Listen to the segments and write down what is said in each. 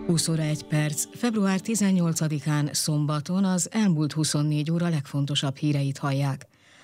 20 óra 1 perc, február 18-án szombaton az elmúlt 24 óra legfontosabb híreit hallják.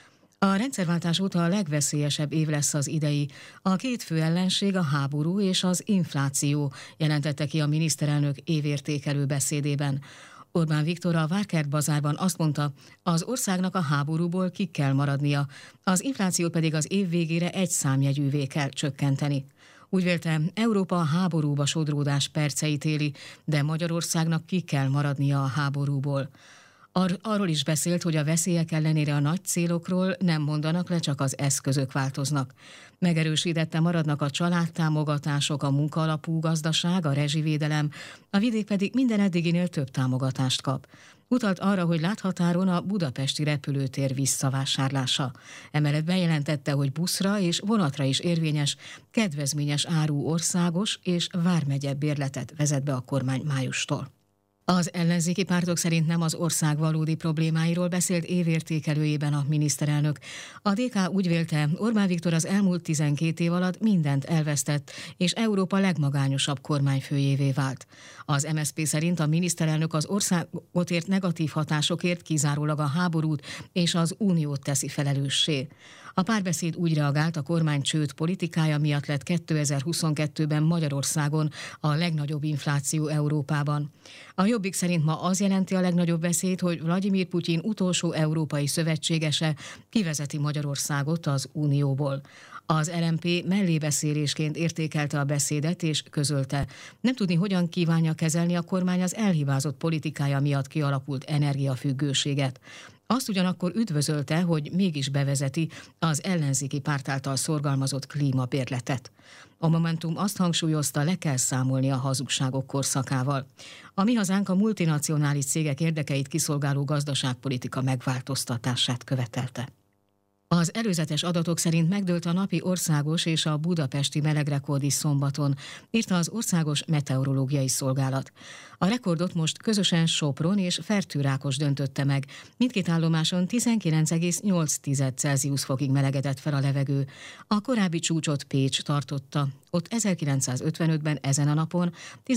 A rendszerváltás óta a legveszélyesebb év lesz az idei. A két fő ellenség a háború és az infláció, jelentette ki a miniszterelnök évértékelő beszédében. Orbán Viktor a Várkert bazárban azt mondta, az országnak a háborúból ki kell maradnia, az inflációt pedig az év végére egy számjegyűvé kell csökkenteni. Úgy vélte, Európa a háborúba sodródás perceit éli, de Magyarországnak ki kell maradnia a háborúból. Arról is beszélt, hogy a veszélyek ellenére a nagy célokról nem mondanak le, csak az eszközök változnak. Megerősítette, maradnak a családtámogatások, a munkaalapú gazdaság, a rezsivédelem, a vidék pedig minden eddiginél több támogatást kap. Utalt arra, hogy láthatáron a budapesti repülőtér visszavásárlása. Emellett bejelentette, hogy buszra és vonatra is érvényes, kedvezményes áru országos és vármegye bérletet vezet be a kormány májustól. Az ellenzéki pártok szerint nem az ország valódi problémáiról beszélt évértékelőjében a miniszterelnök. A DK úgy vélte, Orbán Viktor az elmúlt 12 év alatt mindent elvesztett, és Európa legmagányosabb kormányfőjévé vált. Az MSZP szerint a miniszterelnök az országot ért negatív hatásokért kizárólag a háborút és az uniót teszi felelőssé. A Párbeszéd úgy reagált, a kormány csőd politikája miatt lett 2022-ben Magyarországon a legnagyobb infláció Európában. A Jobbik szerint ma az jelenti a legnagyobb veszélyt, hogy Vladimir Putyin utolsó európai szövetségese kivezeti Magyarországot az unióból. Az LMP mellébeszélésként értékelte a beszédet és közölte, nem tudni, hogyan kívánja kezelni a kormány az elhibázott politikája miatt kialakult energiafüggőséget. Azt ugyanakkor üdvözölte, hogy mégis bevezeti az ellenzéki párt által szorgalmazott klímabérletet. A Momentum azt hangsúlyozta, le kell számolni a hazugságok korszakával. A Mi Hazánk a multinacionális cégek érdekeit kiszolgáló gazdaságpolitika megváltoztatását követelte. Az előzetes adatok szerint megdőlt a napi országos és a budapesti melegrekord is szombaton, írta az Országos Meteorológiai Szolgálat. A rekordot most közösen Sopron és Fertőrákos döntötte meg. Mindkét állomáson 19,8 Celsius fokig melegedett fel a levegő. A korábbi csúcsot Pécs tartotta. Ott 1955-ben ezen a napon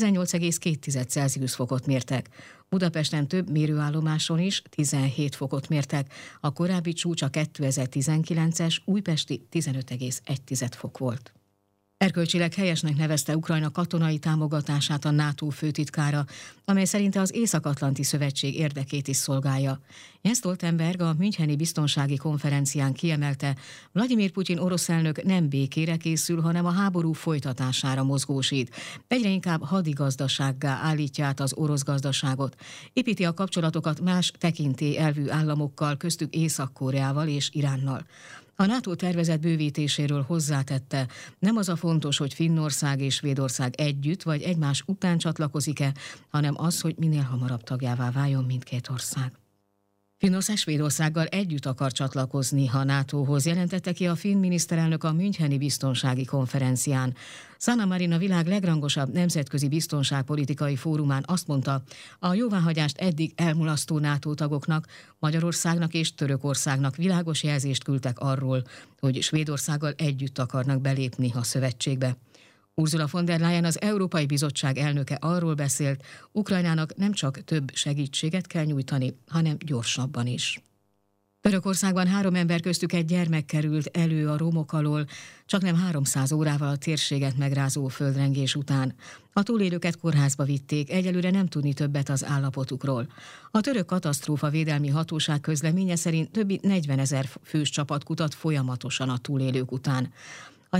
18,2 Celsius fokot mértek. Budapesten több mérőállomáson is 17 fokot mértek. A korábbi csúcs a 2019-es újpesti 15,1 fok volt. Erkölcsileg helyesnek nevezte Ukrajna katonai támogatását a NATO főtitkára, amely szerinte az Észak-Atlanti Szövetség érdekét is szolgálja. Jens Stoltenberg a Müncheni Biztonsági Konferencián kiemelte, Vladimir Putyin orosz elnök nem békére készül, hanem a háború folytatására mozgósít. Egyre inkább hadigazdasággá állítja át az orosz gazdaságot. Építi a kapcsolatokat más tekintélyelvű államokkal, köztük Észak-Koreával és Iránnal. A NATO tervezett bővítéséről hozzátette, nem az a fontos, hogy Finnország és Svédország együtt vagy egymás után csatlakozik-e, hanem az, hogy minél hamarabb tagjává váljon mindkét ország. Finnország Svédországgal együtt akar csatlakozni a NATO-hoz, jelentette ki a finn miniszterelnök a Müncheni Biztonsági Konferencián. Sanna Marin a világ legrangosabb nemzetközi biztonságpolitikai fórumán azt mondta, a jóváhagyást eddig elmulasztó NATO tagoknak, Magyarországnak és Törökországnak világos jelzést küldtek arról, hogy Svédországgal együtt akarnak belépni a szövetségbe. Ursula von der Leyen, az Európai Bizottság elnöke arról beszélt, Ukrajnának nem csak több segítséget kell nyújtani, hanem gyorsabban is. Törökországban 3 ember, köztük egy gyermek került elő a romok alól, csaknem 300 órával a térséget megrázó földrengés után. A túlélőket kórházba vitték, egyelőre nem tudni többet az állapotukról. A török katasztrófavédelmi hatóság közleménye szerint többi 40 000 fős csapat kutat folyamatosan a túlélők után. A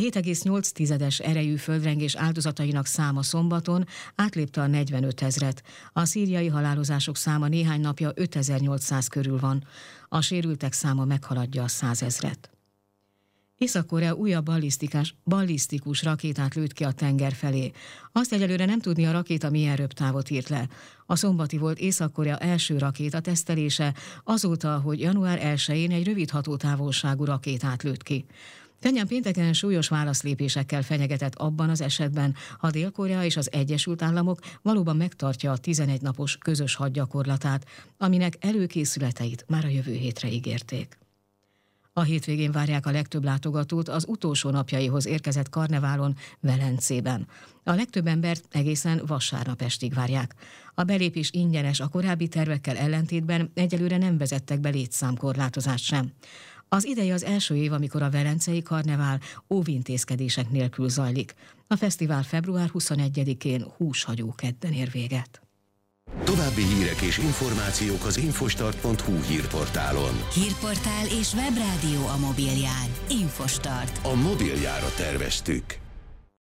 7,8 erejű földrengés áldozatainak száma szombaton átlépte a 45 000-et. A szíriai halálozások száma néhány napja 5800 körül van. A sérültek száma meghaladja a 100 000-et. Észak-Korea újabb ballisztikus rakétát lőtt ki a tenger felé. Azt egyelőre nem tudni, a rakéta milyen röptávot írt le. A szombati volt Észak-Korea első rakéta tesztelése, azóta, hogy január 1-én egy rövid hatótávolságú rakétát lőtt ki. Pyongyang pénteken súlyos válaszlépésekkel fenyegetett abban az esetben, ha Dél-Korea és az Egyesült Államok valóban megtartja a 11 napos közös hadgyakorlatát, aminek előkészületeit már a jövő hétre ígérték. A hétvégén várják a legtöbb látogatót az utolsó napjaihoz érkezett karneválon Velencében. A legtöbb embert egészen vasárnap estig várják. A belépés ingyenes, a korábbi tervekkel ellentétben egyelőre nem vezettek be létszámkorlátozást sem. Az idei az első év, amikor a velencei karnevál óvintézkedések nélkül zajlik. A fesztivál február 21-én húshagyó kedden ér véget. További hírek és információk az infostart.hu hírportálon. Hírportál és webrádió a mobilján. Infostart. A mobiljára terveztük.